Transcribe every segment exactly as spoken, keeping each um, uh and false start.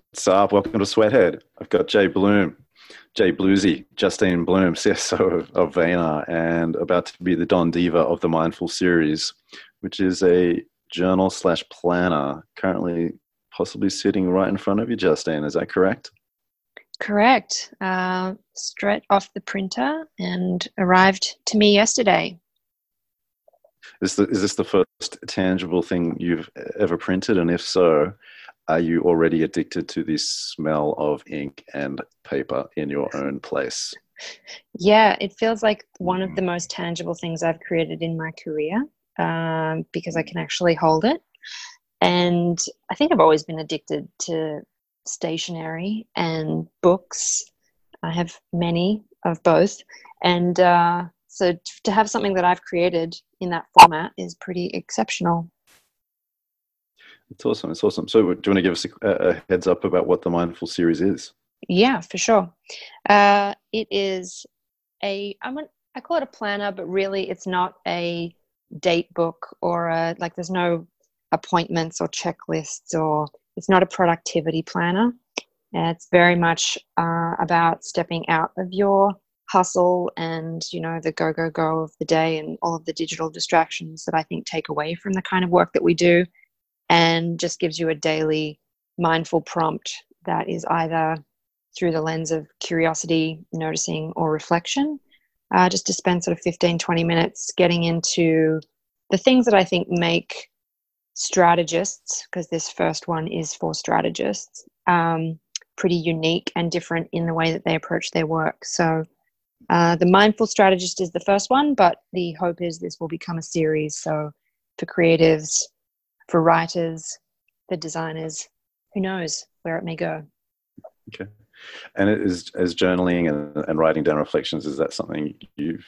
What's up? Welcome to Sweathead. I've got Jay Bloom, Jay Bluesy, Justine Bloom, C S O of Vayner, and about to be the Don Diva of the Mindful series, which is a journal slash planner currently possibly sitting right in front of you, Justine. Is that correct? Correct. Uh, straight off the printer and arrived to me yesterday. Is, the, is this the first tangible thing you've ever printed? And if so, are you already addicted to the smell of ink and paper in your own place? Yeah, it feels like one of the most tangible things I've created in my career um, because I can actually hold it. And I think I've always been addicted to stationery and books. I have many of both. And uh, so to have something that I've created in that format is pretty exceptional. It's awesome. It's awesome. So, do you want to give us a, a heads up about what the Mindful series is? Yeah, for sure. Uh, it is a, I'm an, I call it a planner, but really it's not a date book or a, like there's no appointments or checklists, or it's not a productivity planner. And it's very much uh, about stepping out of your hustle and, you know, the go, go, go of the day and all of the digital distractions that I think take away from the kind of work that we do, and just gives you a daily mindful prompt that is either through the lens of curiosity, noticing, or reflection, uh, just to spend sort of fifteen, twenty minutes getting into the things that I think make strategists, because this first one is for strategists, um, pretty unique and different in the way that they approach their work. So uh, the Mindful Strategist is the first one, but the hope is this will become a series. So for creatives, for writers, for designers, who knows where it may go. Okay. And it is, as journaling and, and writing down reflections, is that something you've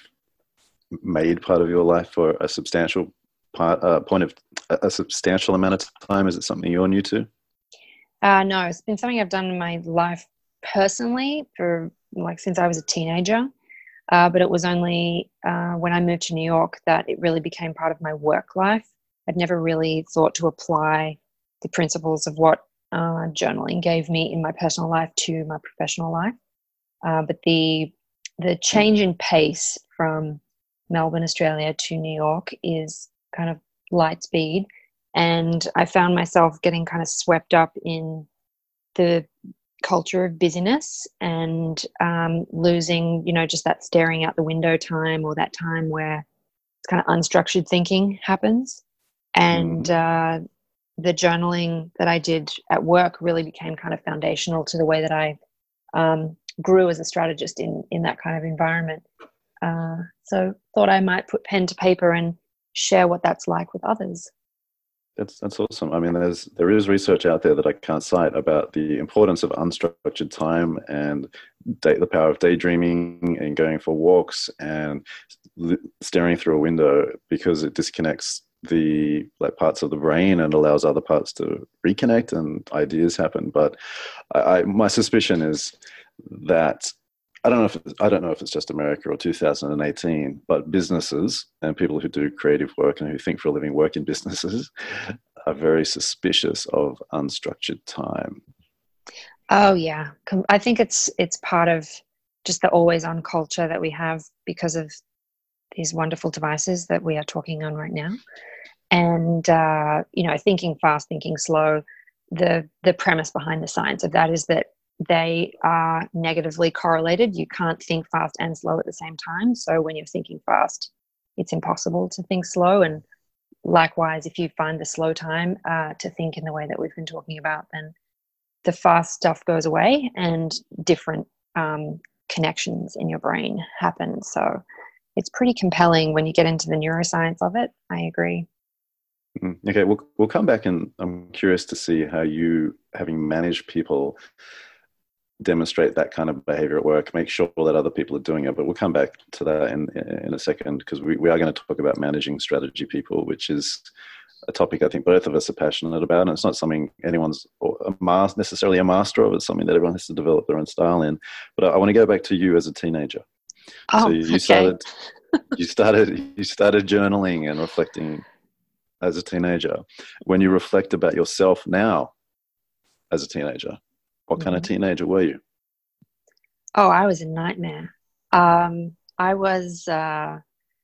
made part of your life for a substantial part, uh, point of a, a substantial amount of time? Is it something you're new to? Uh, no, it's been something I've done in my life personally for like since I was a teenager. Uh, but it was only uh, when I moved to New York that it really became part of my work life. I'd never really thought to apply the principles of what uh, journaling gave me in my personal life to my professional life. Uh, but the the change in pace from Melbourne, Australia to New York is kind of light speed. And I found myself getting kind of swept up in the culture of busyness and um, losing, you know, just that staring out the window time, or that time where it's kind of unstructured thinking happens. And Mm-hmm. uh, the journaling that I did at work really became kind of foundational to the way that I um, grew as a strategist in in that kind of environment. Uh, so thought I might put pen to paper and share what that's like with others. That's that's awesome. I mean, there's there is research out there that I can't cite about the importance of unstructured time and day, the power of daydreaming and going for walks and l- staring through a window, because it disconnects the like parts of the brain and allows other parts to reconnect and ideas happen. But I, I my suspicion is that I don't know if it's, I don't know if it's just America or two thousand eighteen, but businesses and people who do creative work and who think for a living work in businesses are very suspicious of unstructured time. Oh yeah, Com- I think it's it's part of just the always on culture that we have because of these wonderful devices that we are talking on right now. And uh, you know, thinking fast, thinking slow. The the premise behind the science of that is that they are negatively correlated. You can't think fast and slow at the same time. So when you're thinking fast, it's impossible to think slow. And likewise, if you find the slow time uh, to think in the way that we've been talking about, then the fast stuff goes away and different um, connections in your brain happen. So it's pretty compelling when you get into the neuroscience of it. I agree. Mm, Okay, we'll we'll come back, and I'm curious to see how you, having managed people, demonstrate that kind of behavior at work, make sure that other people are doing it. But we'll come back to that in in a second, because we, we are going to talk about managing strategy people, which is a topic I think both of us are passionate about. And it's not something anyone's a mas- necessarily a master of. It's something that everyone has to develop their own style in. But I, I want to go back to you as a teenager. So Oh, you okay. started you started you started journaling and reflecting as a teenager. When you reflect about yourself now as a teenager, What kind of teenager were you? Oh, I was a nightmare. Um, I was uh,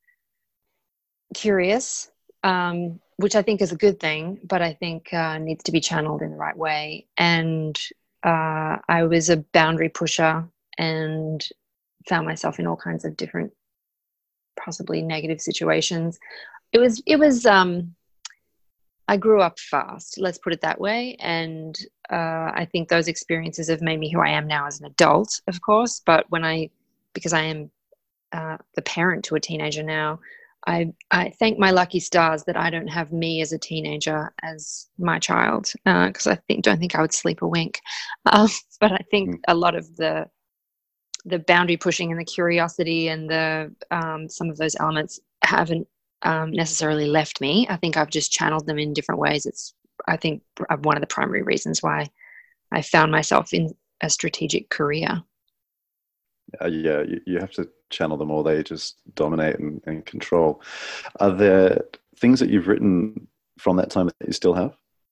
curious, um, which I think is a good thing, but I think uh, needs to be channeled in the right way. And uh, I was a boundary pusher and found myself in all kinds of different, possibly negative situations. It was, it was, um, I grew up fast, let's put it that way. And uh, I think those experiences have made me who I am now as an adult, of course. But when I, because I am uh, the parent to a teenager now, I, I thank my lucky stars that I don't have me as a teenager as my child, because uh, I think don't think I would sleep a wink. Um, but I think Mm. a lot of the the boundary pushing and the curiosity and the um, some of those elements haven't um, necessarily left me. I think I've just channeled them in different ways. It's I think one of the primary reasons why I found myself in a strategic career. Uh, yeah, you, you have to channel them, or they just dominate and, and control. Are there things that you've written from that time that you still have?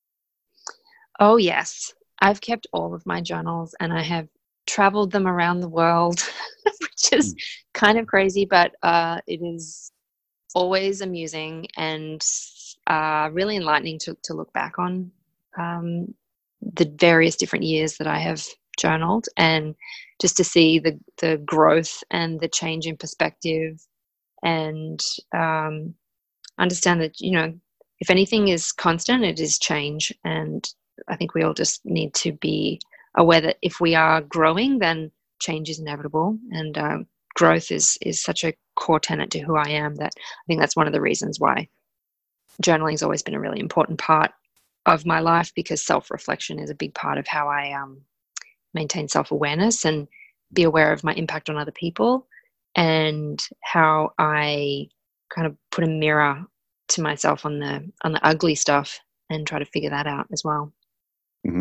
Oh, yes. I've kept all of my journals and I have traveled them around the world, which is Mm. kind of crazy, but uh, it is always amusing and uh, really enlightening to, to look back on um, the various different years that I have journaled, and just to see the, the growth and the change in perspective, and um, understand that, you know, if anything is constant, it is change. And I think we all just need to be aware that if we are growing, then change is inevitable. And um, growth is is such a core tenet to who I am that I think that's one of the reasons why journaling has always been a really important part of my life, because self-reflection is a big part of how I um, maintain self-awareness and be aware of my impact on other people, and how I kind of put a mirror to myself on the on the ugly stuff and try to figure that out as well. Mm-hmm.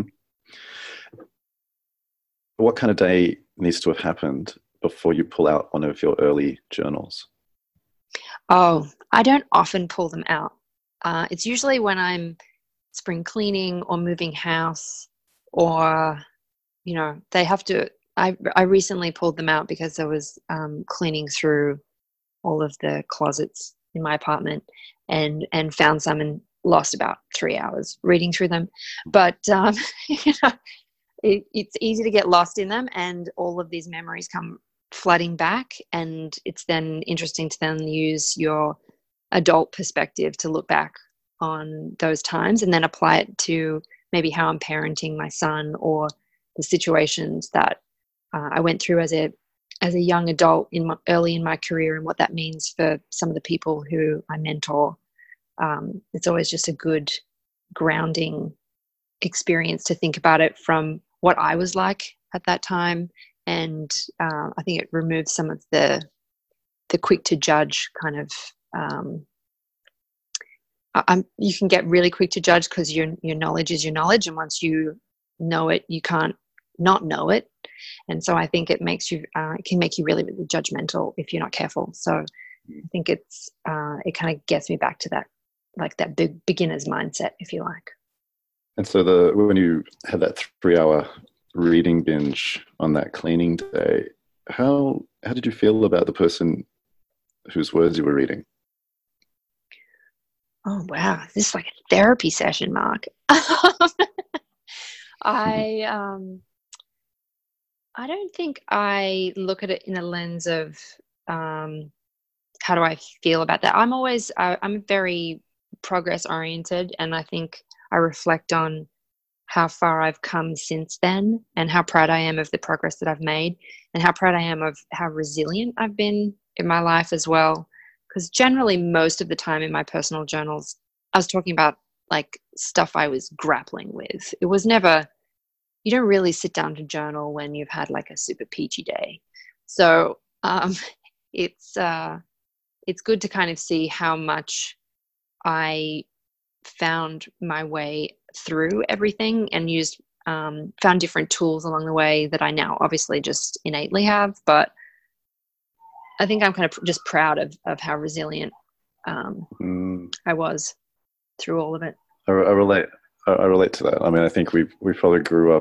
What kind of day needs to have happened before you pull out one of your early journals? Oh, I don't often pull them out. Uh, it's usually when I'm spring cleaning or moving house, or, you know, they have to, I, I recently pulled them out because I was um, cleaning through all of the closets in my apartment, and, and found some and lost about three hours reading through them. But, um, you know, it, it's easy to get lost in them, and all of these memories come flooding back. And it's then interesting to then use your adult perspective to look back on those times and then apply it to maybe how I'm parenting my son, or the situations that uh, I went through as a as a young adult in my, early in my career, and what that means for some of the people who I mentor. Um, it's always just a good grounding experience to think about it from what I was like at that time. And uh, I think it removes some of the the quick to judge kind of um, I'm, you can get really quick to judge because your your knowledge is your knowledge, and once you know it, you can't not know it. And so I think it makes you uh, it can make you really, really judgmental if you're not careful. So I think it's uh, it kind of gets me back to that, like that big beginner's mindset, if you like. And so the when you had that three-hour reading binge on that cleaning day, how how did you feel about the person whose words you were reading? Oh, wow. This is like a therapy session, Mark. I um, I don't think I look at it in a lens of um, how do I feel about that. I'm always, I, I'm very progress oriented, and I think I reflect on how far I've come since then, and how proud I am of the progress that I've made, and how proud I am of how resilient I've been in my life as well. Because generally, most of the time in my personal journals, I was talking about like stuff I was grappling with. It was never, you don't really sit down to journal when you've had like a super peachy day. So um, it's uh, it's good to kind of see how much I found my way through everything, and used um, found different tools along the way that I now obviously just innately have. But I think I'm kind of just proud of, of how resilient um, Mm, I was through all of it. I, I relate. I, I relate to that. I mean, I think we we probably grew up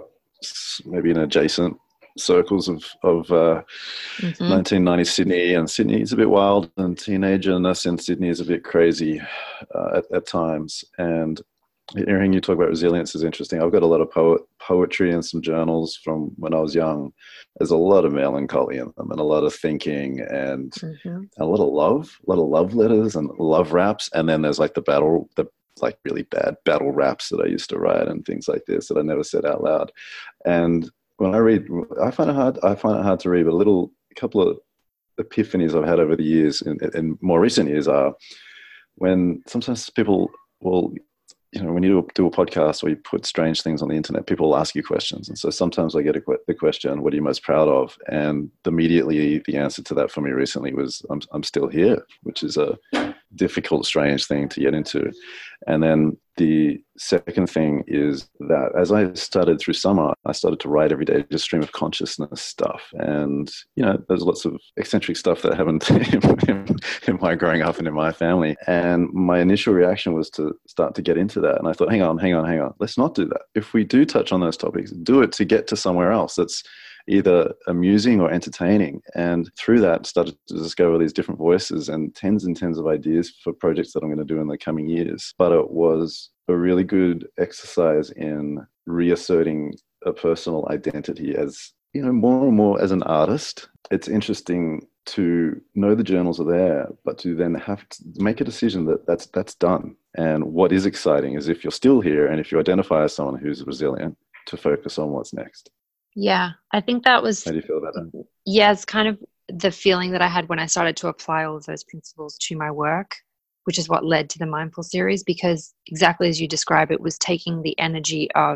maybe in adjacent circles of, of uh, mm-hmm. nineteen ninety Sydney, and Sydney is a bit wild, and teenagerness in Sydney is a bit crazy uh, at, at times. And hearing you talk about resilience is interesting. I've got a lot of poet, poetry and some journals from when I was young. There's a lot of melancholy in them, and a lot of thinking, and mm-hmm. a lot of love, a lot of love letters and love raps. And then there's like the battle, the like really bad battle raps that I used to write and things like this that I never said out loud. And when I read, I find it hard. I find it hard to read. But a little, a couple of epiphanies I've had over the years, in, in more recent years, are when sometimes people will, you know, when you do a podcast or you put strange things on the internet, people will ask you questions. And so sometimes I get a, the question, "What are you most proud of?" And immediately the answer to that for me recently was, "I'm I'm still here," which is a difficult, strange thing to get into. And then the second thing is that as I started through summer, I started to write every day, just stream of consciousness stuff. And, you know, there's lots of eccentric stuff that happened in, in my growing up and in my family. And my initial reaction was to start to get into that. And I thought, hang on, hang on, hang on, let's not do that. If we do touch on those topics, do it to get to somewhere else that's either amusing or entertaining. And through that, started to discover these different voices and tens and tens of ideas for projects that I'm going to do in the coming years. But it was a really good exercise in reasserting a personal identity as, you know, more and more as an artist. It's interesting to know the journals are there, but to then have to make a decision that that's, that's done. And what is exciting is if you're still here and if you identify as someone who's resilient, to focus on what's next. Yeah, I think that was, how do you feel about that? Yeah, it's kind of the feeling that I had when I started to apply all of those principles to my work, which is what led to the Mindful series, because exactly as you describe, it was taking the energy of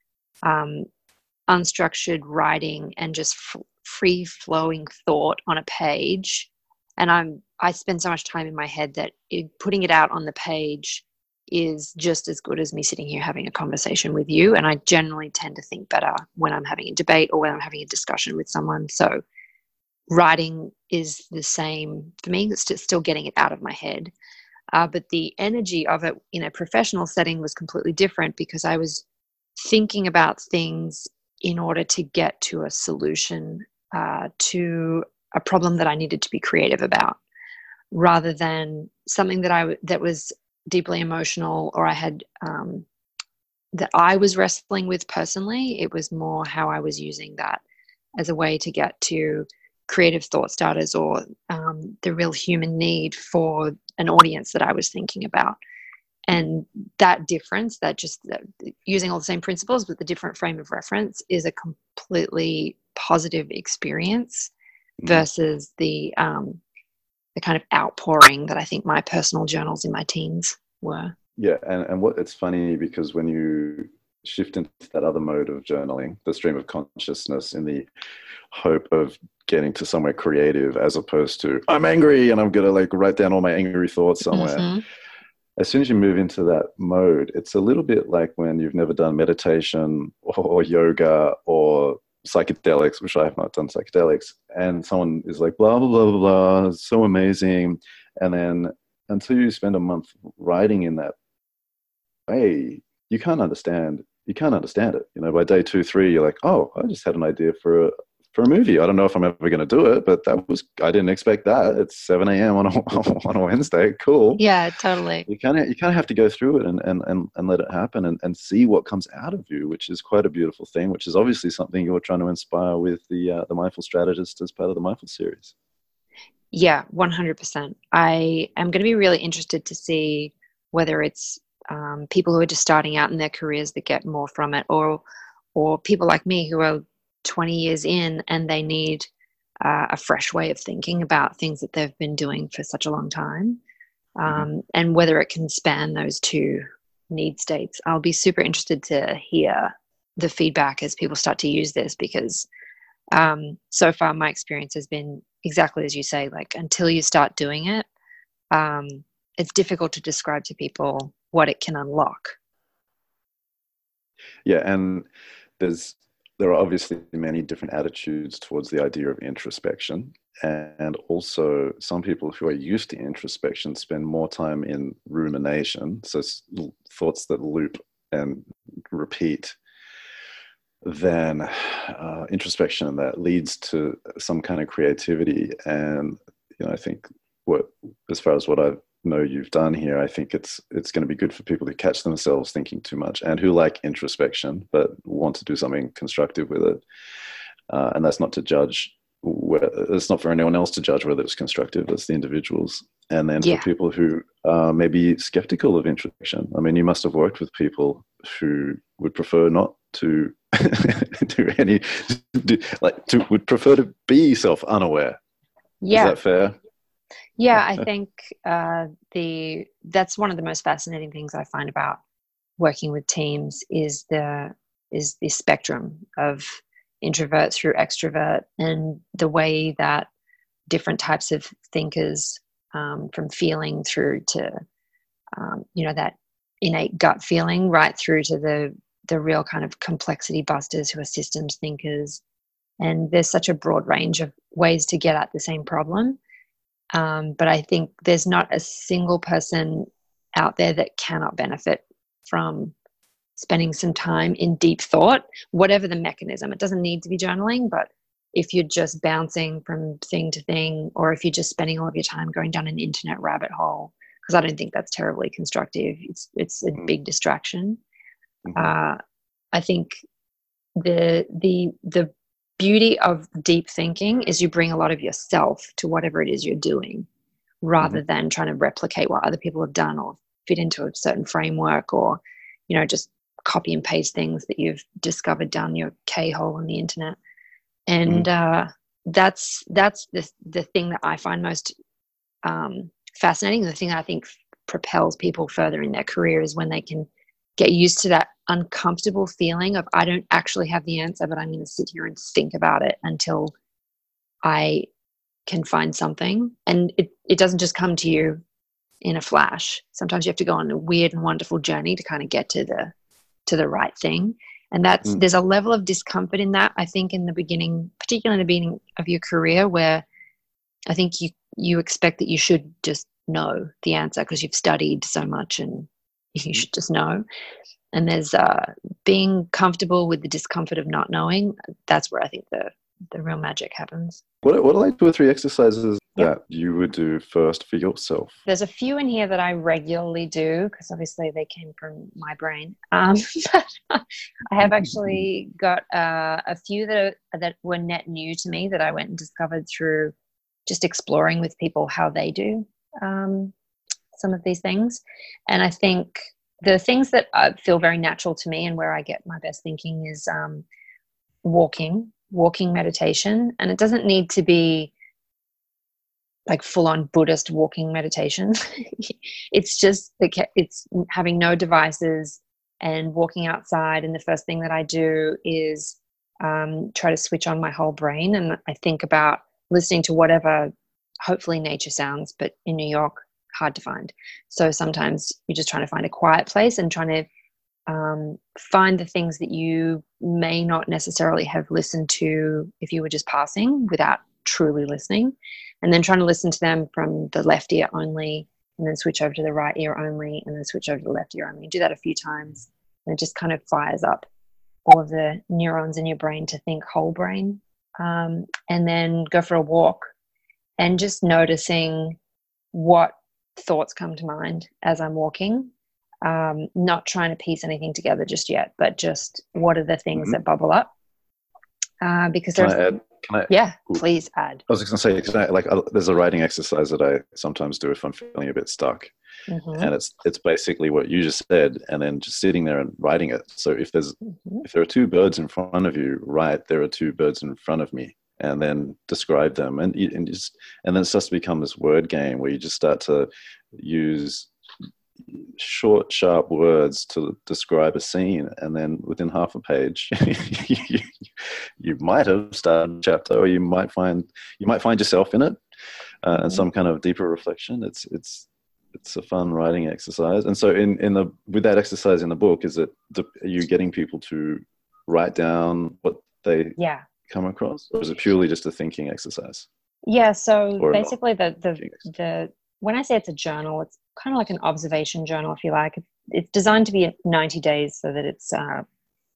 um, unstructured writing and just f- free flowing thought on a page. And I'm, I spend so much time in my head that it, putting it out on the page is just as good as me sitting here having a conversation with you. And I generally tend to think better when I'm having a debate or when I'm having a discussion with someone. So writing is the same for me. It's just still getting it out of my head. Uh, but the energy of it in a professional setting was completely different, because I was thinking about things in order to get to a solution uh, to a problem that I needed to be creative about, rather than something that I that was deeply emotional, or I had um, that I was wrestling with personally. It was more how I was using that as a way to get to creative thought starters, or um, the real human need for an audience that I was thinking about. And that difference, that just that using all the same principles but the different frame of reference, is a completely positive experience versus the um, the kind of outpouring that I think my personal journals in my teens were. Yeah, and, and what it's funny, because when you shift into that other mode of journaling, the stream of consciousness, in the hope of getting to somewhere creative, as opposed to I'm angry and I'm going to like write down all my angry thoughts somewhere. Mm-hmm. As soon as you move into that mode, it's a little bit like when you've never done meditation or yoga or psychedelics, which I have not done psychedelics, and someone is like, blah, blah, blah, blah, blah, it's so amazing. And then until you spend a month writing in that way, you can't understand, you can't understand it. You know, by day two, three, you're like, oh, I just had an idea for a, for a movie. I don't know if I'm ever going to do it, but that was, I didn't expect that. It's seven a.m. on a, on a Wednesday. Cool. Yeah, totally. You kind of, you kind of have to go through it and, and, and, and let it happen, and, and see what comes out of you, which is quite a beautiful thing, which is obviously something you're trying to inspire with the, uh, the Mindful Strategist as part of the Mindful series. Yeah, one hundred percent. I am going to be really interested to see whether it's um, people who are just starting out in their careers that get more from it, or, or people like me who are twenty years in and they need uh, a fresh way of thinking about things that they've been doing for such a long time, um, mm-hmm. and whether it can span those two need states. I'll be super interested to hear the feedback as people start to use this, because um, so far my experience has been exactly as you say, like until you start doing it, um, it's difficult to describe to people what it can unlock. Yeah, and there's there are obviously many different attitudes towards the idea of introspection. And also some people who are used to introspection spend more time in rumination, so thoughts that loop and repeat. then uh, introspection that leads to some kind of creativity. And you know, I think what, as far as what I know you've done here, I think it's it's going to be good for people who catch themselves thinking too much and who like introspection but want to do something constructive with it. Uh, and that's not to judge. Where, it's not for anyone else to judge whether it's constructive. It's the individuals. And then Yeah. for people who are maybe skeptical of introspection, I mean, you must have worked with people who would prefer not to do any, do, like, to, would prefer to be self-unaware. Yeah. Is that fair? Yeah, I think uh, the that's one of the most fascinating things I find about working with teams is the is the spectrum of introvert through extrovert, and the way that different types of thinkers, um, from feeling through to um, you know, that innate gut feeling, right through to the the real kind of complexity busters who are systems thinkers. And there's such a broad range of ways to get at the same problem. Um, but I think there's not a single person out there that cannot benefit from spending some time in deep thought, whatever the mechanism. It doesn't need to be journaling, but if you're just bouncing from thing to thing, or if you're just spending all of your time going down an internet rabbit hole, because I don't think that's terribly constructive. It's it's a big distraction. Mm-hmm. Uh, I think the the the beauty of deep thinking is you bring a lot of yourself to whatever it is you're doing, rather mm-hmm. than trying to replicate what other people have done or fit into a certain framework, or, you know, just copy and paste things that you've discovered down your K-hole on the internet. And mm-hmm. uh, that's that's the the thing that I find most um, fascinating. The thing that I think propels people further in their career is when they can get used to that uncomfortable feeling of, I don't actually have the answer, but I'm going to sit here and think about it until I can find something. And it, it doesn't just come to you in a flash. Sometimes you have to go on a weird and wonderful journey to kind of get to the to the right thing. And that's mm. there's a level of discomfort in that, I think, in the beginning, particularly in the beginning of your career, where I think you you expect that you should just know the answer because you've studied so much and you should just know. And there's uh, being comfortable with the discomfort of not knowing. That's where I think the, the real magic happens. What, what are like two or three exercises yep. that you would do first for yourself? There's a few in here that I regularly do because obviously they came from my brain. Um, but I have actually got uh, a few that are, that were net new to me that I went and discovered through just exploring with people how they do um, some of these things. And I think the things that uh, feel very natural to me and where I get my best thinking is um, walking, walking meditation. And it doesn't need to be like full-on Buddhist walking meditation. It's just the, it's having no devices and walking outside. And the first thing that I do is um, try to switch on my whole brain. And I think about listening to whatever, hopefully nature sounds, but in New York, hard to find. So sometimes you're just trying to find a quiet place and trying to um, find the things that you may not necessarily have listened to if you were just passing without truly listening, and then trying to listen to them from the left ear only, and then switch over to the right ear only, and then switch over to the left ear only. Do that a few times, and it just kind of fires up all of the neurons in your brain to think whole brain. Um, and then go for a walk and just noticing what thoughts come to mind as I'm walking, um, not trying to piece anything together just yet, but just what are the things mm-hmm. that bubble up? Uh, because Can there's, I add? Can I, yeah, ooh, please add. I was just going to say, can I, like, uh, there's a writing exercise that I sometimes do if I'm feeling a bit stuck, mm-hmm. and it's it's basically what you just said, and then just sitting there and writing it. So if there's mm-hmm. if there are two birds in front of you, write there are two birds in front of me, and then describe them, and and just and then it starts to become this word game where you just start to use short, sharp words to describe a scene, and then within half a page, you, you might have started a chapter, or you might find you might find yourself in it, uh, and some kind of deeper reflection. It's it's it's a fun writing exercise. And so, in in the with that exercise in the book, is it are you getting people to write down what they yeah. come across, or is it purely just a thinking exercise? Yeah. So or basically, the the the when I say it's a journal, it's kind of like an observation journal, if you like. It's designed to be ninety days so that it's uh,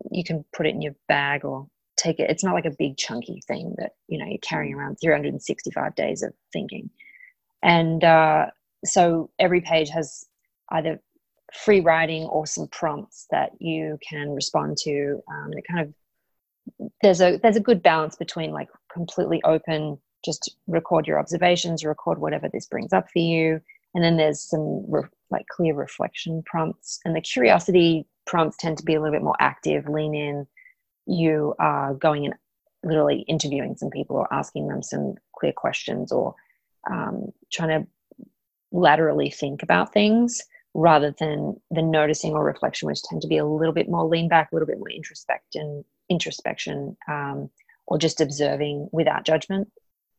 you can put it in your bag or take it. It's not like a big chunky thing that, you know, you're carrying around three hundred sixty-five days of thinking. And uh, so every page has either free writing or some prompts that you can respond to. Um, it kind of, there's a, there's a good balance between like completely open, just record your observations, record whatever this brings up for you. And then there's some re- like clear reflection prompts, and the curiosity prompts tend to be a little bit more active, lean in. You are going and literally interviewing some people or asking them some clear questions, or um, trying to laterally think about things rather than the noticing or reflection, which tend to be a little bit more lean back, a little bit more introspection, introspection, um, or just observing without judgment.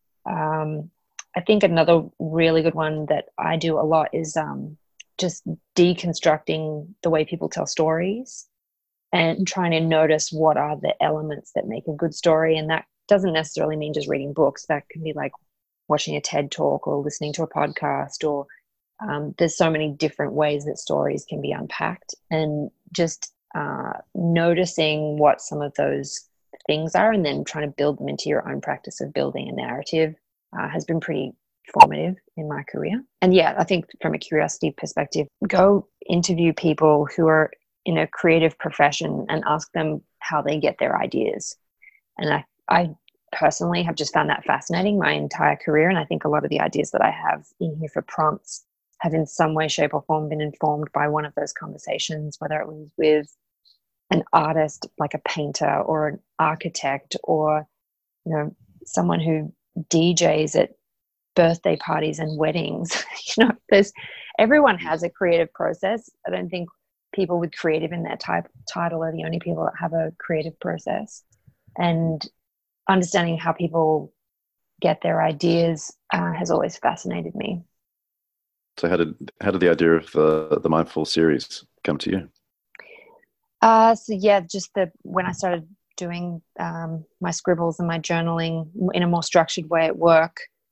Um, I think another really good one that I do a lot is um, just deconstructing the way people tell stories and trying to notice what are the elements that make a good story. And that doesn't necessarily mean just reading books. That can be like watching a TED talk or listening to a podcast, or um, there's so many different ways that stories can be unpacked, and just uh, noticing what some of those things are and then trying to build them into your own practice of building a narrative uh, has been pretty formative in my career. And yeah, I think from a curiosity perspective, go interview people who are in a creative profession and ask them how they get their ideas. And I, I personally have just found that fascinating my entire career. And I think a lot of the ideas that I have in here for prompts have in some way, shape or form been informed by one of those conversations, whether it was with an artist, like a painter or an architect, or, you know, someone who D Js at birthday parties and weddings. You know, there's, everyone has a creative process. I don't think people with creative in their type title are the only people that have a creative process. And understanding how people get their ideas uh, has always fascinated me. So how did how did the idea of the the Mindful series come to you? Uh, so yeah, just the when I started doing um, my scribbles and my journaling in a more structured way at work,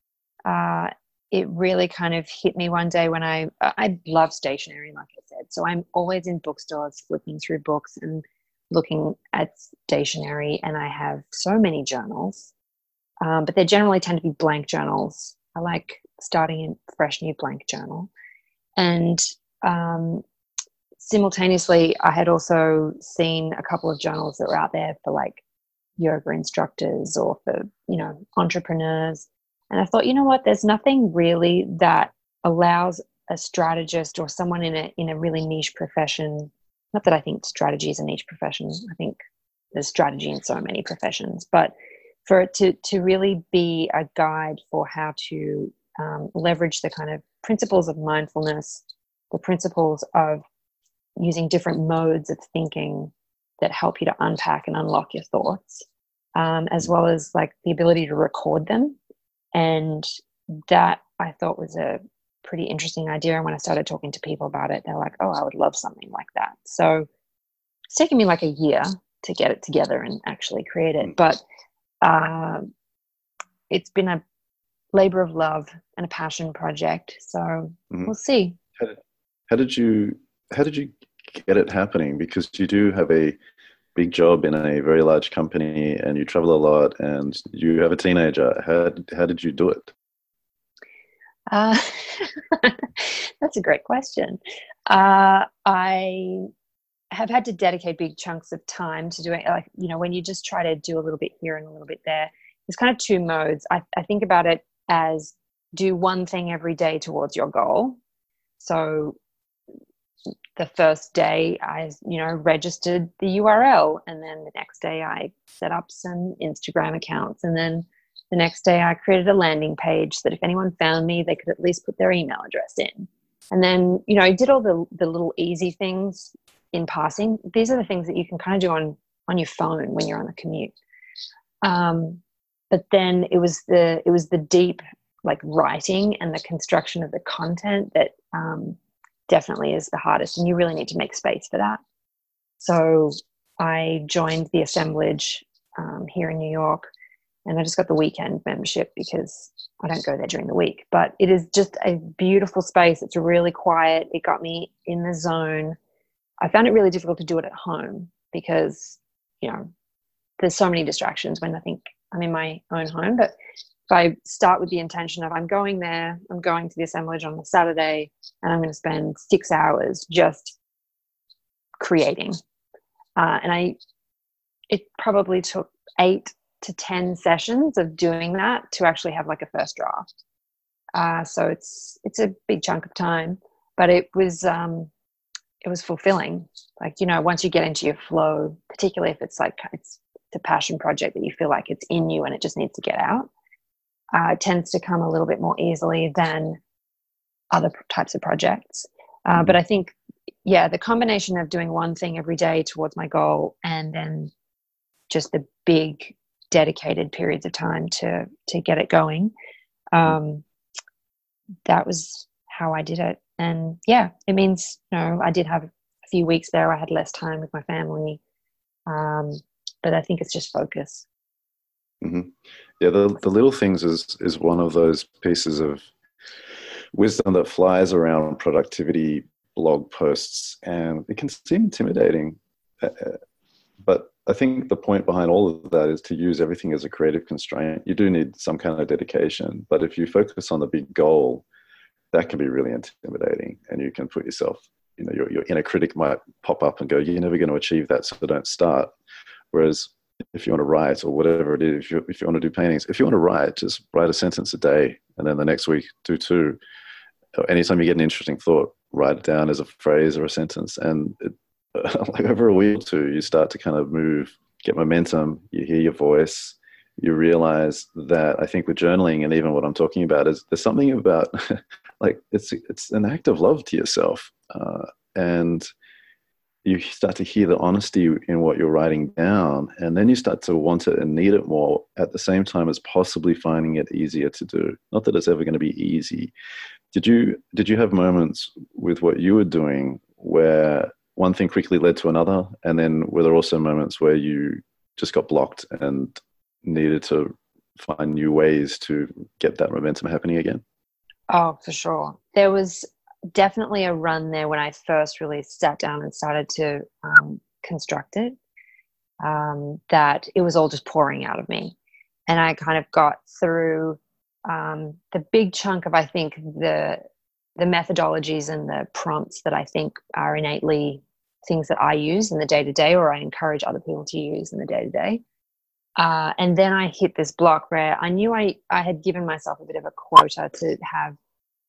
uh, it really kind of hit me one day when I I love stationery, like I said. So I'm always in bookstores, flipping through books and looking at stationery, and I have so many journals, um, but they generally tend to be blank journals. I like starting a fresh new blank journal. And um, simultaneously, I had also seen a couple of journals that were out there for like yoga instructors or for, you know, entrepreneurs. And I thought, you know what, there's nothing really that allows a strategist or someone in a in a really niche profession. Not that I think strategy is a niche profession. I think there's strategy in so many professions, but for it to, to really be a guide for how to um, leverage the kind of principles of mindfulness, the principles of using different modes of thinking that help you to unpack and unlock your thoughts, um, as well as like the ability to record them. And that I thought was a pretty interesting idea. And when I started talking to people about it, they're like, oh, I would love something like that. So it's taken me like a year to get it together and actually create it. But uh, it's been a labor of love and a passion project. So mm-hmm. We'll see. How did, how did you, how did you get it happening? Because you do have a big job in a very large company and you travel a lot and you have a teenager. How, how did you do it? Uh, that's a great question. Uh, I have had to dedicate big chunks of time to doing, like, you know, when you just try to do a little bit here and a little bit there, there's kind of two modes. I, I think about it as do one thing every day towards your goal. So the first day I, you know, registered the U R L, and then the next day I set up some Instagram accounts, and then the next day I created a landing page that if anyone found me, they could at least put their email address in. And then, you know, I did all the, the little easy things in passing. These are the things that you can kind of do on, on your phone when you're on the commute. Um, but then it was the, it was the deep, like writing and the construction of the content that um, definitely is the hardest. And you really need to make space for that. So I joined the assemblage um, here in New York, and I just got the weekend membership because I don't go there during the week. But it is just a beautiful space. It's really quiet. It got me in the zone. I found it really difficult to do it at home because you know, there's so many distractions when I think I'm in my own home. But if I start with the intention of I'm going there, I'm going to the assemblage on a Saturday, and I'm going to spend six hours just creating. Uh, and I, it probably took eight to ten sessions of doing that to actually have like a first draft. Uh, so it's it's a big chunk of time, but it was um, it was fulfilling. Like, you know, once you get into your flow, particularly if it's like it's, it's a passion project that you feel like it's in you and it just needs to get out, uh, it tends to come a little bit more easily than other types of projects. Uh, but I think, yeah, the combination of doing one thing every day towards my goal and then just the big dedicated periods of time to to get it going, um, that was how I did it. And yeah, it means, you know, I did have a few weeks there I had less time with my family, um, but I think it's just focus. Mm-hmm. Yeah, the the little things is is one of those pieces of wisdom that flies around productivity blog posts, and it can seem intimidating. Uh, but I think the point behind all of that is to use everything as a creative constraint. You do need some kind of dedication, but if you focus on the big goal, that can be really intimidating, and you can put yourself, you know, your, your inner critic might pop up and go, you're never going to achieve that, so don't start. Whereas if you want to write or whatever it is, if you, if you want to do paintings, if you want to write, just write a sentence a day, and then the next week do two. Anytime you get an interesting thought, write it down as a phrase or a sentence, and it, like over a week or two, you start to kind of move, get momentum, you hear your voice, you realize that I think with journaling and even what I'm talking about is there's something about like it's it's an act of love to yourself, uh, and you start to hear the honesty in what you're writing down, and then you start to want it and need it more at the same time as possibly finding it easier to do. Not that it's ever going to be easy. Did you did you have moments with what you were doing where one thing quickly led to another, and then were there also moments where you just got blocked and needed to find new ways to get that momentum happening again? Oh, for sure. There was definitely a run there when I first really sat down and started to um, construct it, um, that it was all just pouring out of me. And I kind of got through um, the big chunk of, I think, the the methodologies and the prompts that I think are innately things that I use in the day-to-day, or I encourage other people to use in the day-to-day. Uh, and then I hit this block where I knew I, I had given myself a bit of a quota to have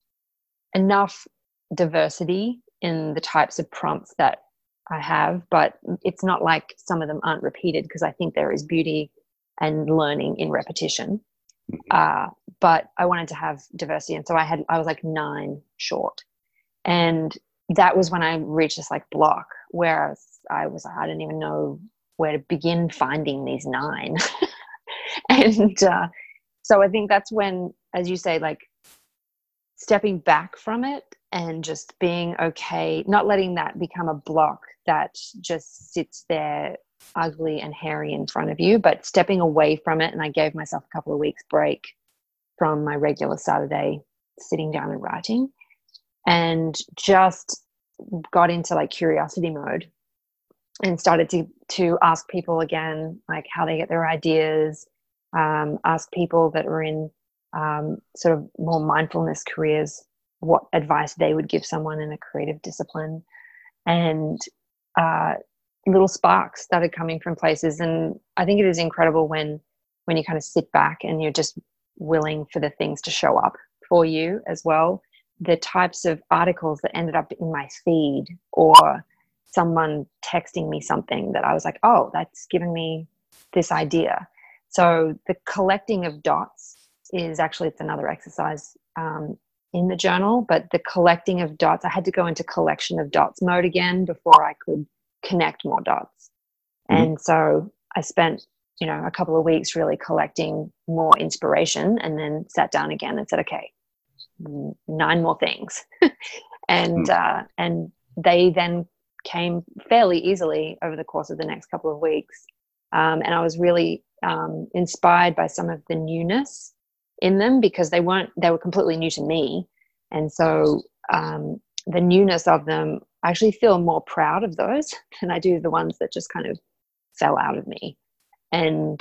enough diversity in the types of prompts that I have, but it's not like some of them aren't repeated, because I think there is beauty and learning in repetition. Uh, but I wanted to have diversity. And so I had, I was like nine short. And that was when I reached this like block where I was, I didn't even know where to begin finding these nine. and uh, so I think that's when, as you say, like stepping back from it and just being okay, not letting that become a block that just sits there ugly and hairy in front of you, but stepping away from it. And I gave myself a couple of weeks break from my regular Saturday sitting down and writing, and just got into like curiosity mode and started to to ask people again, like how they get their ideas, um, ask people that are in um, sort of more mindfulness careers what advice they would give someone in a creative discipline. And uh, little sparks started coming from places. And I think it is incredible when when you kind of sit back and you're just willing for the things to show up for you as well. The types of articles that ended up in my feed, or someone texting me something that I was like, oh, that's given me this idea. So the collecting of dots is actually, it's another exercise um, in the journal, but the collecting of dots, I had to go into collection of dots mode again before I could connect more dots. Mm-hmm. And so I spent, you know, a couple of weeks really collecting more inspiration, and then sat down again and said, okay, nine more things. and, mm-hmm. uh, and they then came fairly easily over the course of the next couple of weeks. Um, and I was really um, inspired by some of the newness in them, because they weren't, they were completely new to me. And so um, the newness of them, I actually feel more proud of those than I do the ones that just kind of fell out of me. And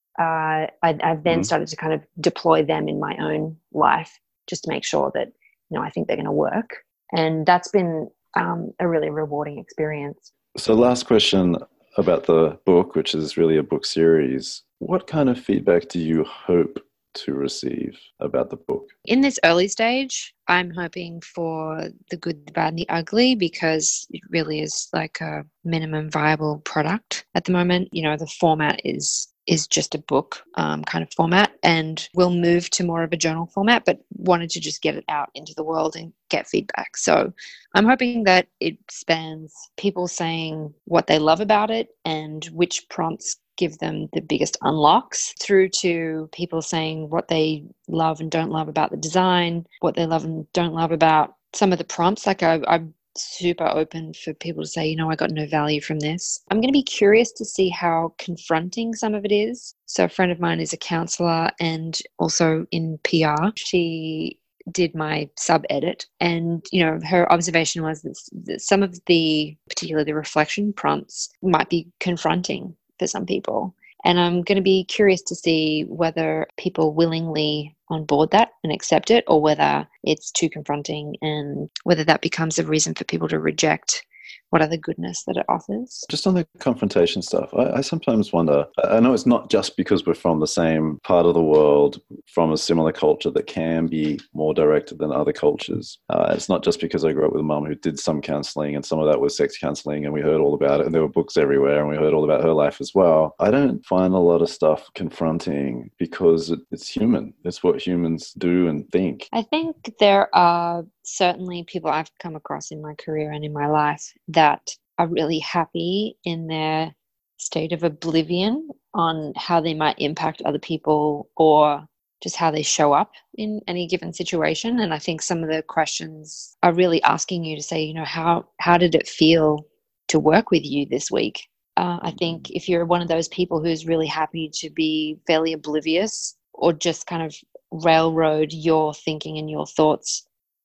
uh, I, I've then Mm-hmm. started to kind of deploy them in my own life just to make sure that, you know, I think they're going to work. And that's been um, a really rewarding experience. So last question about the book, which is really a book series. What kind of feedback do you hope to receive about the book? In this early stage, I'm hoping for the good, the bad, and the ugly, because it really is like a minimum viable product at the moment. You know, the format is is just a book um, kind of format, and we'll move to more of a journal format, but wanted to just get it out into the world and get feedback. So I'm hoping that it spans people saying what they love about it and which prompts give them the biggest unlocks, through to people saying what they love and don't love about the design, what they love and don't love about some of the prompts. Like I, I'm super open for people to say, you know, I got no value from this. I'm going to be curious to see how confronting some of it is. So a friend of mine is a counselor and also in P R. She did my sub edit, and you know, her observation was that, that some of the, particularly the reflection prompts, might be confronting for some people. And I'm going to be curious to see whether people willingly onboard that and accept it, or whether it's too confronting and whether that becomes a reason for people to reject what other goodness that it offers. Just on the confrontation stuff, I, I sometimes wonder, I know it's not just because we're from the same part of the world, from a similar culture that can be more directed than other cultures. Uh, it's not just because I grew up with a mum who did some counselling, and some of that was sex counselling, and we heard all about it, and there were books everywhere, and we heard all about her life as well. I don't find a lot of stuff confronting because it, it's human. It's what humans do and think. I think there are certainly people I've come across in my career and in my life that are really happy in their state of oblivion on how they might impact other people, or just how they show up in any given situation. And I think some of the questions are really asking you to say, you know, how how did it feel to work with you this week? Uh, I think if you're one of those people who's really happy to be fairly oblivious, or just kind of railroad your thinking and your thoughts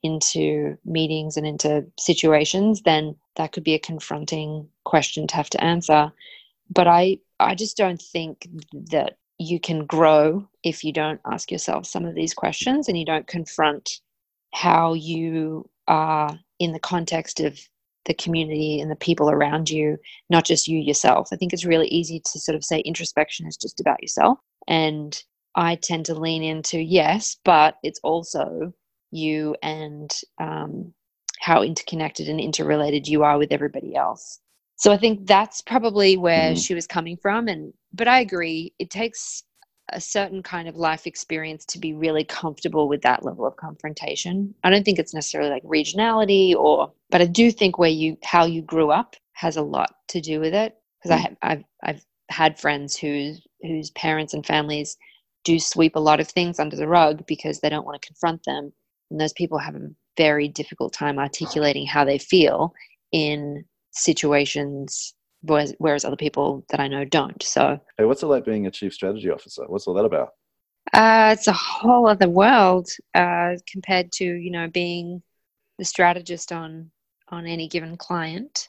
into meetings and into situations, then that could be a confronting question to have to answer. But I, I just don't think that you can grow if you don't ask yourself some of these questions and you don't confront how you are in the context of the community and the people around you, not just you yourself. I think it's really easy to sort of say introspection is just about yourself. And I tend to lean into, yes, but it's also you and um, how interconnected and interrelated you are with everybody else. So I think that's probably where Mm. she was coming from. And but I agree, it takes a certain kind of life experience to be really comfortable with that level of confrontation. I don't think it's necessarily like regionality, or, but I do think where you, how you grew up has a lot to do with it. Because Mm. I I've I've had friends whose whose parents and families do sweep a lot of things under the rug because they don't want to confront them. And those people have a very difficult time articulating how they feel in situations, whereas, whereas other people that I know don't. So, Hey, what's it like being a chief strategy officer? What's all that about? uh, it's a whole other world uh, compared to, you know, being the strategist on on any given client.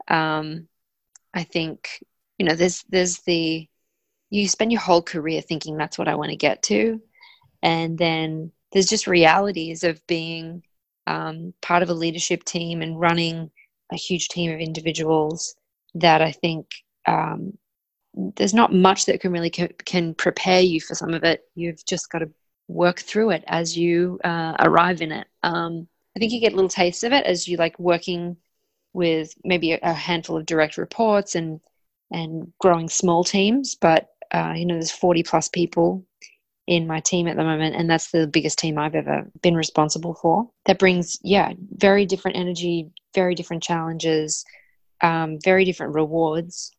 Um, I think, you know, there's there's the you spend your whole career thinking that's what I want to get to, and then there's just realities of being um, part of a leadership team and running a huge team of individuals that I think um, there's not much that can really co- can prepare you for some of it. You've just got to work through it as you uh, arrive in it. Um, I think you get little tastes of it as you like working with maybe a, a handful of direct reports and and growing small teams. But uh, you know, there's forty plus people in my team at the moment, and that's the biggest team I've ever been responsible for. That brings, yeah, very different energy, very different challenges, um, very different rewards,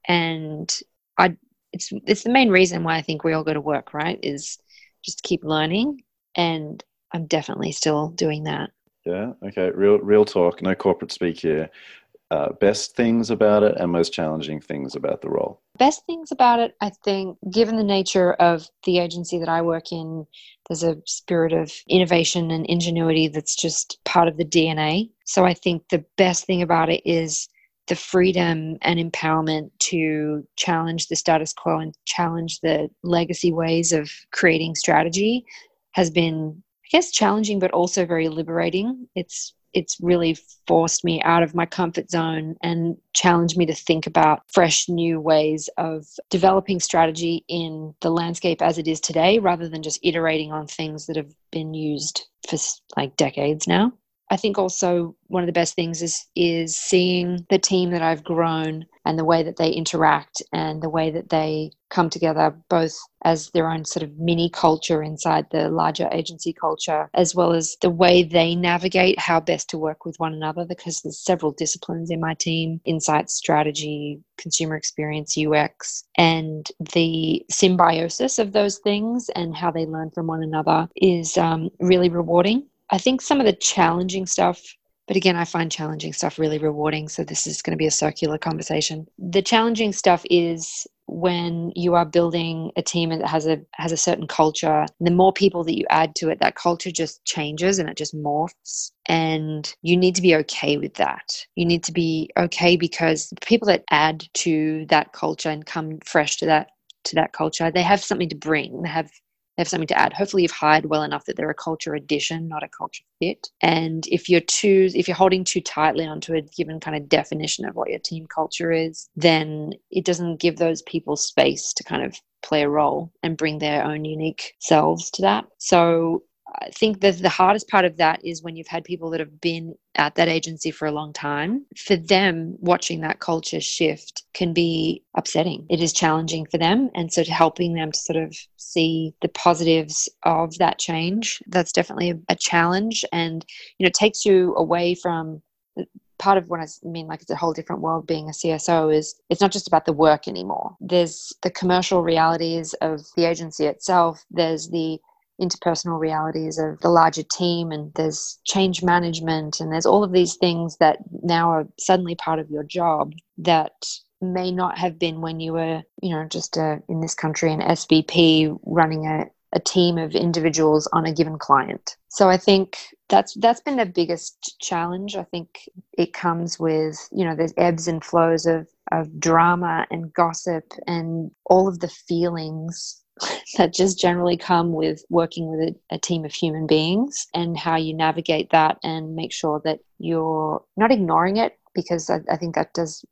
and I, it's it's the main reason why I think we all go to work, right? Is just keep learning, and I'm definitely still doing that. Yeah. Okay. Real, real talk. No corporate speak here. Uh, best things about it and most challenging things about the role. Best things about it, I think, given the nature of the agency that I work in, there's a spirit of innovation and ingenuity that's just part of the D N A. So I think the best thing about it is the freedom and empowerment to challenge the status quo and challenge the legacy ways of creating strategy has been, I guess, challenging, but also very liberating. It's it's really forced me out of my comfort zone and challenged me to think about fresh new ways of developing strategy in the landscape as it is today, rather than just iterating on things that have been used for like decades now. I think also one of the best things is is seeing the team that I've grown and the way that they interact and the way that they come together, both as their own sort of mini culture inside the larger agency culture, as well as the way they navigate how best to work with one another, because there's several disciplines in my team: insight, strategy, consumer experience, U X, and the symbiosis of those things and how they learn from one another is um, really rewarding. I think some of the challenging stuff, but again, I find challenging stuff really rewarding. So this is going to be a circular conversation. The challenging stuff is when you are building a team that has a has a certain culture. The more people that you add to it, that culture just changes and it just morphs. And you need to be okay with that. You need to be okay, because the people that add to that culture and come fresh to that to that culture, they have something to bring. They have They have something to add. Hopefully you've hired well enough that they're a culture addition, not a culture fit. And if you're too, if you're holding too tightly onto a given kind of definition of what your team culture is, then it doesn't give those people space to kind of play a role and bring their own unique selves to that. So I think that the hardest part of that is when you've had people that have been at that agency for a long time. For them, watching that culture shift can be upsetting. It is challenging for them. And so to helping them to sort of see the positives of that change, that's definitely a, a challenge. And, you know, it takes you away from part of what I mean, like it's a whole different world being a C S O, is it's not just about the work anymore. There's the commercial realities of the agency itself. There's the interpersonal realities of the larger team, and there's change management, and there's all of these things that now are suddenly part of your job that may not have been when you were, you know, just a, in this country, an S V P running a, a team of individuals on a given client. So I think that's that's been the biggest challenge. I think it comes with, you know, there's ebbs and flows of of drama and gossip and all of the feelings that just generally come with working with a, a team of human beings, and how you navigate that and make sure that you're not ignoring it, because I, I think that does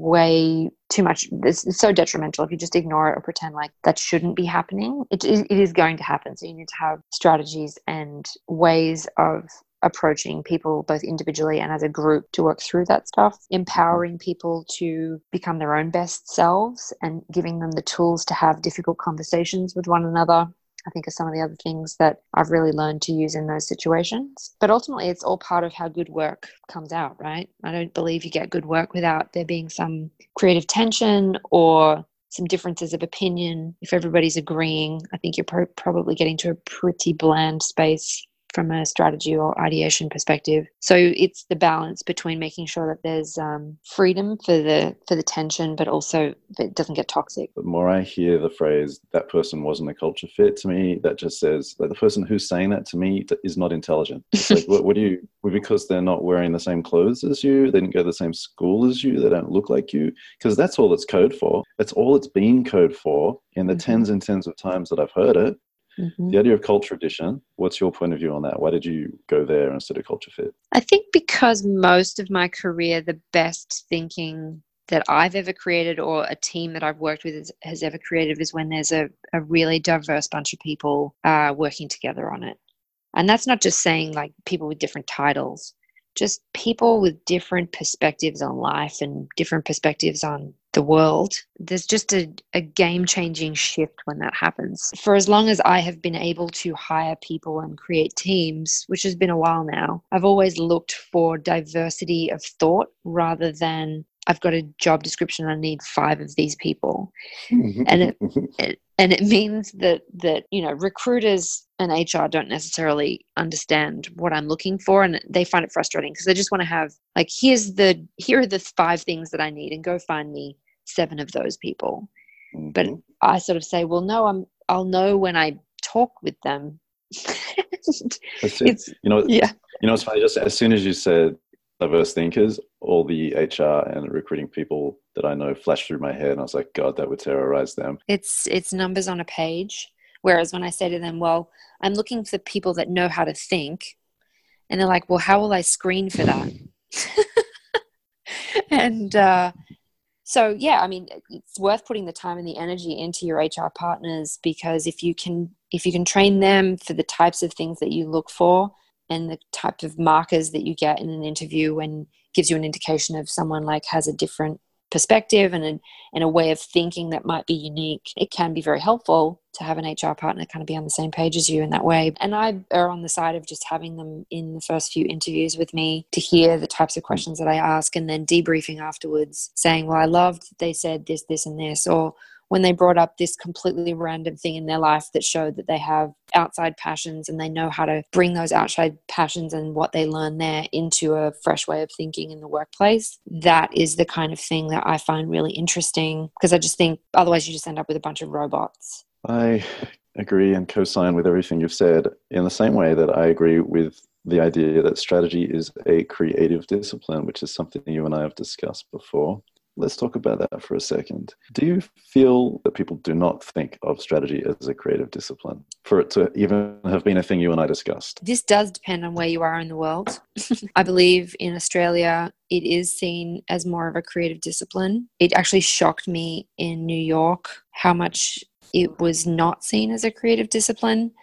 way too much. It's, it's so detrimental if you just ignore it or pretend like that shouldn't be happening. It, it is going to happen. So you need to have strategies and ways of approaching people both individually and as a group to work through that stuff, empowering people to become their own best selves and giving them the tools to have difficult conversations with one another, I think, are some of the other things that I've really learned to use in those situations. But ultimately, it's all part of how good work comes out, right? I don't believe you get good work without there being some creative tension or some differences of opinion. If everybody's agreeing, I think you're pro- probably getting to a pretty bland space from a strategy or ideation perspective. So it's the balance between making sure that there's um, freedom for the for the tension, but also it doesn't get toxic. The more I hear the phrase, that person wasn't a culture fit, to me, that just says that the person who's saying that to me is not intelligent. It's like, what, what do you, well, because they're not wearing the same clothes as you, they didn't go to the same school as you, they don't look like you, because that's all it's code for. That's all it's been code for in the mm-hmm. tens and tens of times that I've heard it. Mm-hmm. The idea of culture addition, what's your point of view on that? Why did you go there instead of culture fit? I think because most of my career, the best thinking that I've ever created or a team that I've worked with is, has ever created is when there's a, a really diverse bunch of people uh, working together on it. And that's not just saying like people with different titles, just people with different perspectives on life and different perspectives on the world. There's just a, a game-changing shift when that happens. For as long as I have been able to hire people and create teams, which has been a while now, I've always looked for diversity of thought rather than I've got a job description, I need five of these people. and it, it and it means that that you know recruiters and H R don't necessarily understand what I'm looking for, and they find it frustrating because they just want to have like here's the here are the five things that I need, and go find me seven of those people. Mm-hmm. But I sort of say, well, no, I'm I'll know when I talk with them. it's, you know, yeah. You know, it's funny. Just as soon as you said diverse thinkers, all the H R and recruiting people that I know flashed through my head, and I was like, God, that would terrorize them. It's it's numbers on a page. Whereas when I say to them, well, I'm looking for people that know how to think, and they're like, well, how will I screen for that? and uh, so, yeah, I mean, it's worth putting the time and the energy into your H R partners, because if you can if you can train them for the types of things that you look for and the type of markers that you get in an interview, and gives you an indication of someone like has a different perspective and a, and a way of thinking that might be unique, it can be very helpful to have an H R partner kind of be on the same page as you in that way. And I err on the side of just having them in the first few interviews with me to hear the types of questions that I ask, and then debriefing afterwards saying, well, I loved that they said this, this, and this, or when they brought up this completely random thing in their life that showed that they have outside passions and they know how to bring those outside passions and what they learn there into a fresh way of thinking in the workplace. That is the kind of thing that I find really interesting, because I just think otherwise you just end up with a bunch of robots. I agree and co-sign with everything you've said, in the same way that I agree with the idea that strategy is a creative discipline, which is something you and I have discussed before. Let's talk about that for a second. Do you feel that people do not think of strategy as a creative discipline, for it to even have been a thing you and I discussed? This does depend on where you are in the world. I believe in Australia, it is seen as more of a creative discipline. It actually shocked me in New York how much it was not seen as a creative discipline.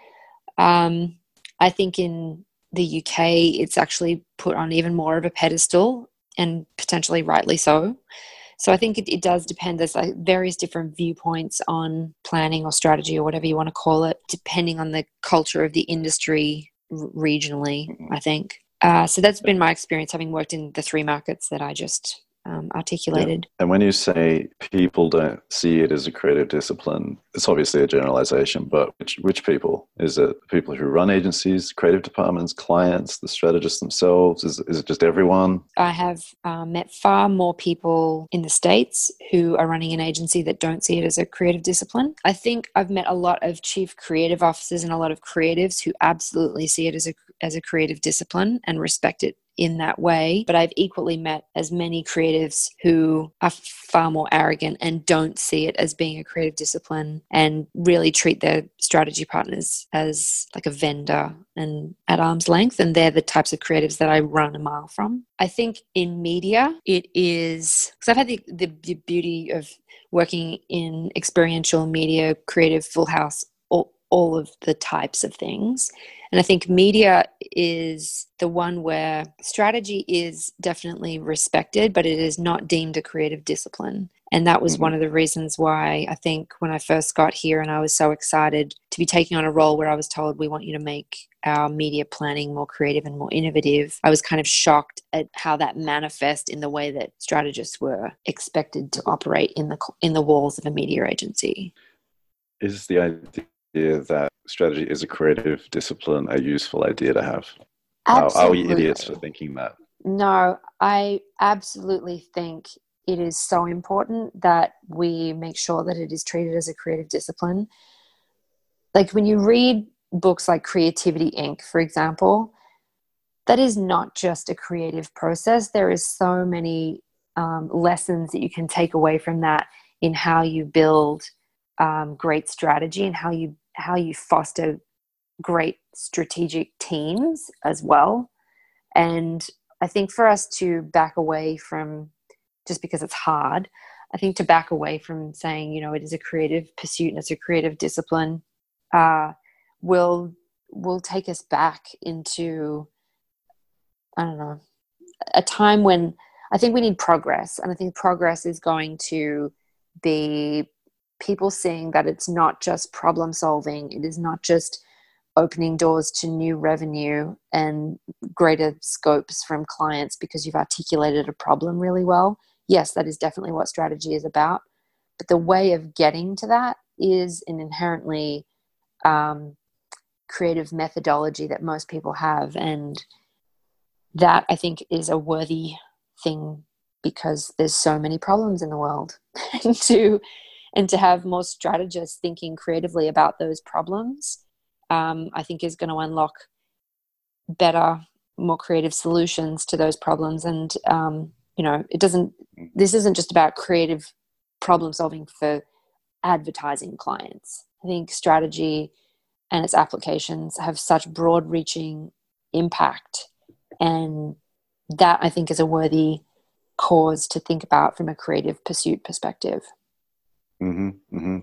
Um, I think in the U K, it's actually put on even more of a pedestal, and potentially rightly so. So I think it, it does depend. There's like various different viewpoints on planning or strategy or whatever you want to call it, depending on the culture of the industry r- regionally, I think. Uh, so that's been my experience, having worked in the three markets that I just um, articulated. Yeah. And when you say people don't see it as a creative discipline, it's obviously a generalization, but which which people? Is it people who run agencies, creative departments, clients, the strategists themselves? Is, is it just everyone? I have uh, met far more people in the States who are running an agency that don't see it as a creative discipline. I think I've met a lot of chief creative officers and a lot of creatives who absolutely see it as a, as a creative discipline and respect it in that way. But I've equally met as many creatives who are far more arrogant and don't see it as being a creative discipline, and really treat their strategy partners as like a vendor and at arm's length. And they're the types of creatives that I run a mile from. I think in media, it is, because I've had the, the, the beauty of working in experiential media, creative, full house, all, all of the types of things. And I think media is the one where strategy is definitely respected, but it is not deemed a creative discipline. And that was mm-hmm. one of the reasons why I think when I first got here and I was so excited to be taking on a role where I was told, we want you to make our media planning more creative and more innovative, I was kind of shocked at how that manifests in the way that strategists were expected to operate in the in the walls of a media agency. Is the idea that strategy is a creative discipline a useful idea to have? Absolutely. Are we idiots for thinking that? No, I absolutely think it is so important that we make sure that it is treated as a creative discipline. Like when you read books like Creativity, Incorporated, for example, that is not just a creative process. There is so many um, lessons that you can take away from that in how you build um, great strategy and how you how you foster great strategic teams as well. And I think for us to back away from, just because it's hard, I think to back away from saying, you know, it is a creative pursuit and it's a creative discipline, uh, will will take us back into, I don't know, a time when I think we need progress. And I think progress is going to be people seeing that it's not just problem solving. It is not just opening doors to new revenue and greater scopes from clients because you've articulated a problem really well. Yes, that is definitely what strategy is about. But the way of getting to that is an inherently um, creative methodology that most people have. And that, I think, is a worthy thing because there's so many problems in the world. and to and to have more strategists thinking creatively about those problems, um, I think is going to unlock better more creative solutions to those problems. And, um, you know, it doesn't, this isn't just about creative problem solving for advertising clients. I think strategy and its applications have such broad reaching impact. And that, I think, is a worthy cause to think about from a creative pursuit perspective. Mm-hmm, mm-hmm.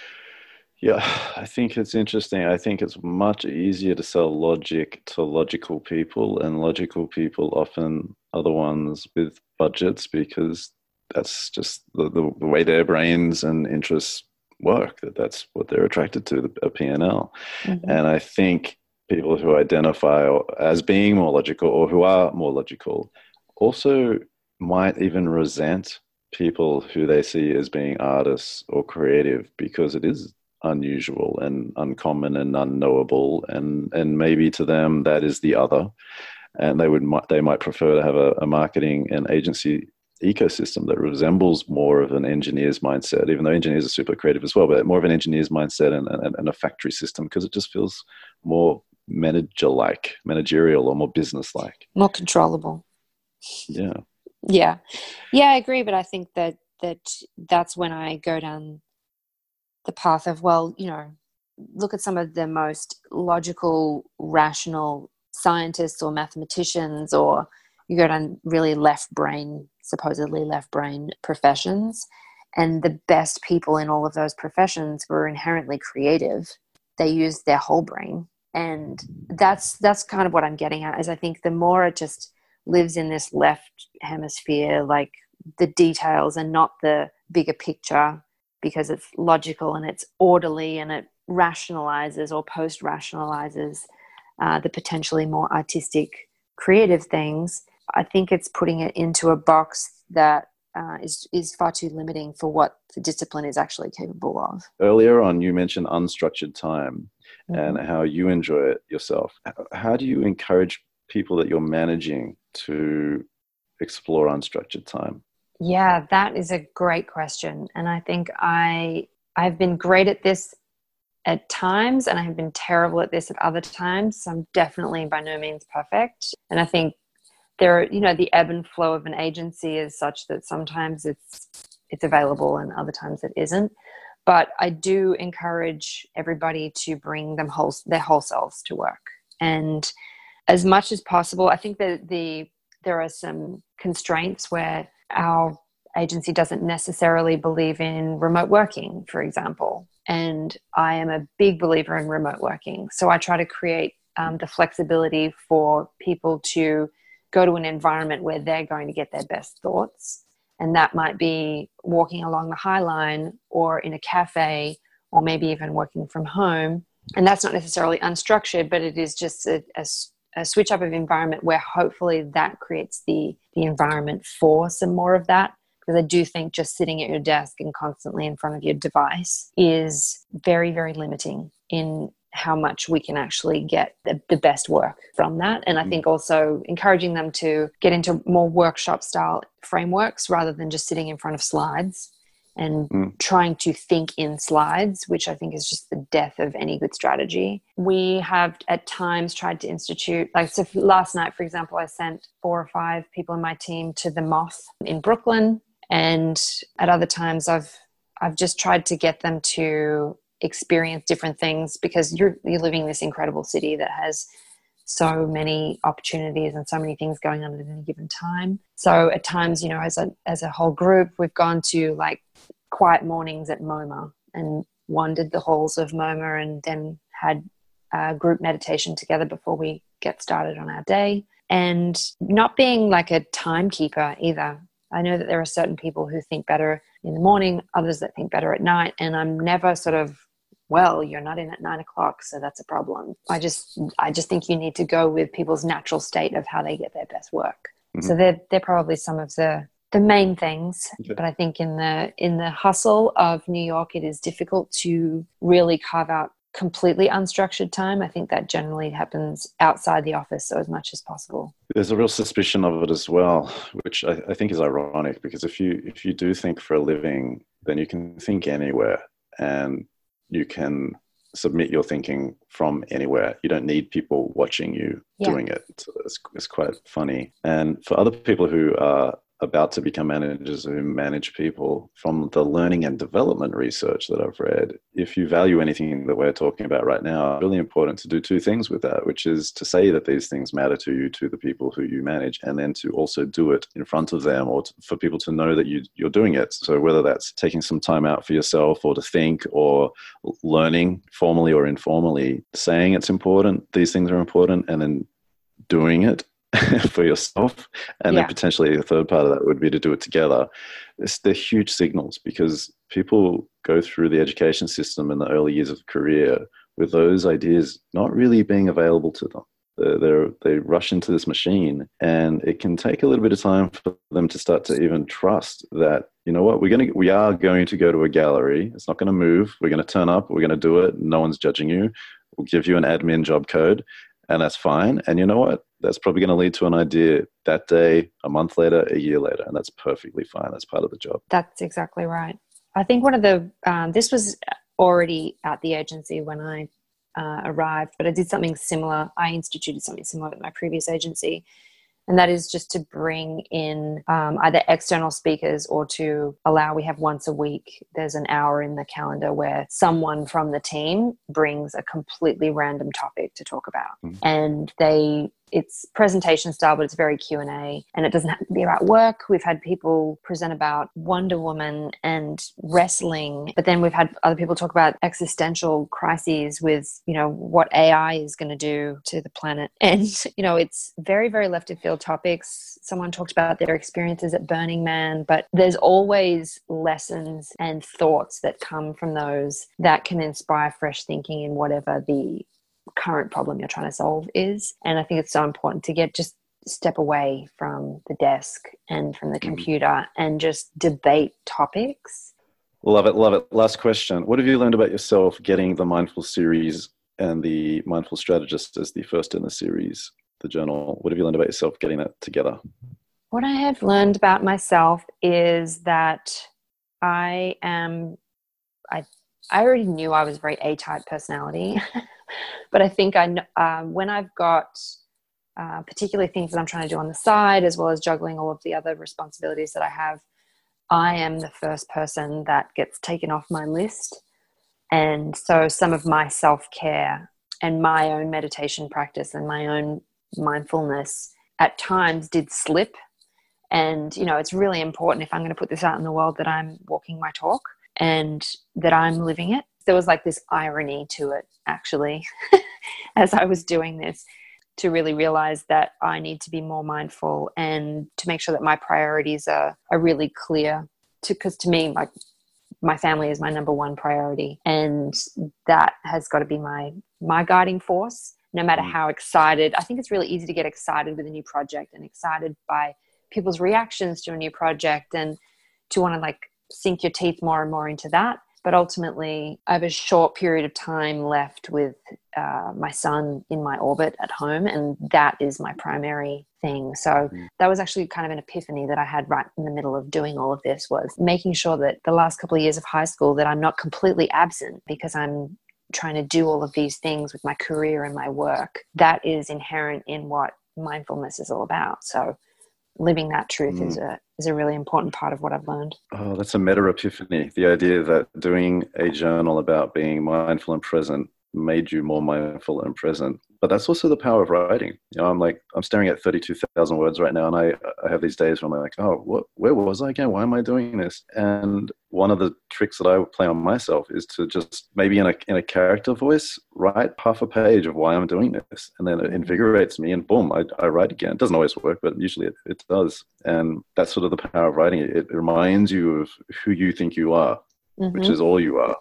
Yeah, I think it's interesting. I think it's much easier to sell logic to logical people, and logical people often are the ones with budgets because that's just the, the, the way their brains and interests work, that that's what they're attracted to, a P and L. Mm-hmm. And I think people who identify as being more logical or who are more logical also might even resent people who they see as being artists or creative because it is unusual and uncommon and unknowable, and and maybe to them that is the other, and they would they might prefer to have a, a marketing and agency ecosystem that resembles more of an engineer's mindset, even though engineers are super creative as well, but more of an engineer's mindset and, and, and a factory system, because it just feels more manager-like, managerial, or more business-like, more controllable. Yeah. Yeah. Yeah, I agree. But I think that, that that's when I go down the path of, well, you know, look at some of the most logical, rational scientists or mathematicians, or you go down really left brain, supposedly left brain professions. And the best people in all of those professions were inherently creative. They used their whole brain. And that's, that's kind of what I'm getting at, is I think the more it just lives in this left hemisphere, like the details and not the bigger picture, because it's logical and it's orderly and it rationalizes or post-rationalizes uh, the potentially more artistic, creative things, I think it's putting it into a box that uh, is, is far too limiting for what the discipline is actually capable of. Earlier on, you mentioned unstructured time mm-hmm. and how you enjoy it yourself. How do you encourage people that you're managing to explore unstructured time? Yeah, that is a great question. And I think I, I've been great at this at times, and I have been terrible at this at other times. So I'm definitely by no means perfect. And I think there, you know, the ebb and flow of an agency is such that sometimes it's, it's available and other times it isn't. But I do encourage everybody to bring them whole, their whole selves to work. And as much as possible, I think that the, there are some constraints where our agency doesn't necessarily believe in remote working, for example. And I am a big believer in remote working. So I try to create um, the flexibility for people to go to an environment where they're going to get their best thoughts. And that might be walking along the High Line or in a cafe, or maybe even working from home. And that's not necessarily unstructured, but it is just a, a a switch up of environment where hopefully that creates the, the environment for some more of that. Because I do think just sitting at your desk and constantly in front of your device is very, very limiting in how much we can actually get the, the best work from that. And I think also encouraging them to get into more workshop style frameworks rather than just sitting in front of slides and mm. trying to think in slides, which I think is just the death of any good strategy. We have at times tried to institute, like so last night, for example, I sent four or five people in my team to the Moth in Brooklyn. And at other times I've, I've just tried to get them to experience different things, because you're, you're living in this incredible city that has so many opportunities and so many things going on at any given time. So at times, you know, as a as a whole group, we've gone to like quiet mornings at MoMA and wandered the halls of MoMA, and then had a group meditation together before we get started on our day. And not being like a timekeeper either. I know that there are certain people who think better in the morning, others that think better at night, and I'm never sort of, well, you're not in at nine o'clock, so that's a problem. I just, I just think you need to go with people's natural state of how they get their best work. Mm-hmm. So they're, they're probably some of the, the main things. Okay. But I think in the, in the hustle of New York, it is difficult to really carve out completely unstructured time. I think that generally happens outside the office, so as much as possible. There's a real suspicion of it as well, which I, I think is ironic, because if you, if you do think for a living, then you can think anywhere, and you can submit your thinking from anywhere. You don't need people watching you Yeah. doing it. So it's, it's quite funny. And for other people who are about to become managers who manage people, from the learning and development research that I've read, if you value anything that we're talking about right now, it's really important to do two things with that, which is to say that these things matter to you, to the people who you manage, and then to also do it in front of them, or to, for people to know that you, you're doing it. So whether that's taking some time out for yourself, or to think, or learning formally or informally, saying it's important, these things are important, and then doing it for yourself, and Yeah. then potentially the third part of that would be to do it together. It's, they're huge signals, because people go through the education system in the early years of career with those ideas not really being available to them. They're, they're, they rush into this machine, and it can take a little bit of time for them to start to even trust that, you know what, we're going to, we are going to go to a gallery. It's not going to move. We're going to turn up. We're going to do it. No one's judging you. We'll give you an admin job code, and that's fine. And you know what? That's probably going to lead to an idea that day, a month later, a year later, and that's perfectly fine. That's part of the job. That's exactly right. I think one of the, um, this was already at the agency when I uh, arrived, but I did something similar. I instituted something similar at my previous agency, and that is just to bring in um, either external speakers, or to allow, we have once a week, there's an hour in the calendar where someone from the team brings a completely random topic to talk about. Mm-hmm. And they, it's presentation style, but it's very Q and A, and it doesn't have to be about work. We've had people present about Wonder Woman and wrestling, but then we've had other people talk about existential crises with, you know, what A I is going to do to the planet. And, you know, it's very, very left of field topics. Someone talked about their experiences at Burning Man, but there's always lessons and thoughts that come from those that can inspire fresh thinking in whatever the current problem you're trying to solve is. And I think it's so important to get, just step away from the desk and from the computer mm-hmm. and just debate topics. Love it, love it. Last question. What have you learned about yourself getting the Mindful series and the Mindful Strategist as the first in the series, the journal? What have you learned about yourself getting that together? What I have learned about myself is that I am, I, I already knew I was a very A-type personality. But I think I, uh, when I've got uh, particularly things that I'm trying to do on the side, as well as juggling all of the other responsibilities that I have, I am the first person that gets taken off my list. And so some of my self-care and my own meditation practice and my own mindfulness at times did slip. And, you know, it's really important, if I'm going to put this out in the world, that I'm walking my talk and that I'm living it. There was like this irony to it, actually, as I was doing this, to really realize that I need to be more mindful and to make sure that my priorities are, are really clear. Because to, to me, like, my family is my number one priority, and that has got to be my my guiding force, no matter how excited. I think it's really easy to get excited with a new project and excited by people's reactions to a new project, and to want to like sink your teeth more and more into that. But ultimately, I have a short period of time left with uh, my son in my orbit at home, and that is my primary thing. So mm. that was actually kind of an epiphany that I had right in the middle of doing all of this, was making sure that the last couple of years of high school, that I'm not completely absent because I'm trying to do all of these things with my career and my work. That is inherent in what mindfulness is all about. So living that truth mm. is a is a really important part of what I've learned. Oh, that's a meta epiphany. The idea that doing a journal about being mindful and present made you more mindful and present. But that's also the power of writing. You know, I'm like, I'm staring at thirty-two thousand words right now, and I, I have these days where I'm like, oh, what, where was I again? Why am I doing this? And one of the tricks that I would play on myself is to just maybe in a in a character voice, write half a page of why I'm doing this. And then it invigorates me, and boom, I, I write again. It doesn't always work, but usually it, it does. And that's sort of the power of writing. It, it reminds you of who you think you are, mm-hmm. which is all you are.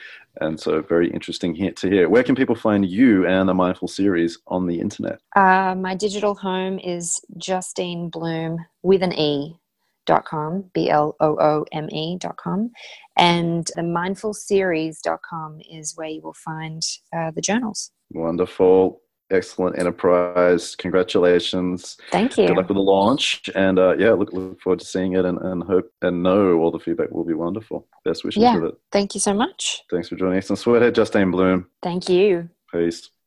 And so very interesting here to hear. Where can people find you and the Mindful series on the internet? Uh, my digital home is Justine Bloom with an E dot com, B L O O M E dot com. And the mindful series dot com is where you will find uh, the journals. Wonderful. excellent enterprise. Congratulations. Thank Good you. luck with the launch. And uh, yeah, look, look forward to seeing it and, and hope and know all the feedback will be wonderful. Best wishes Yeah. with it. Thank you so much. Thanks for joining us on Sweathead, Justine Bloom. Thank you. Peace.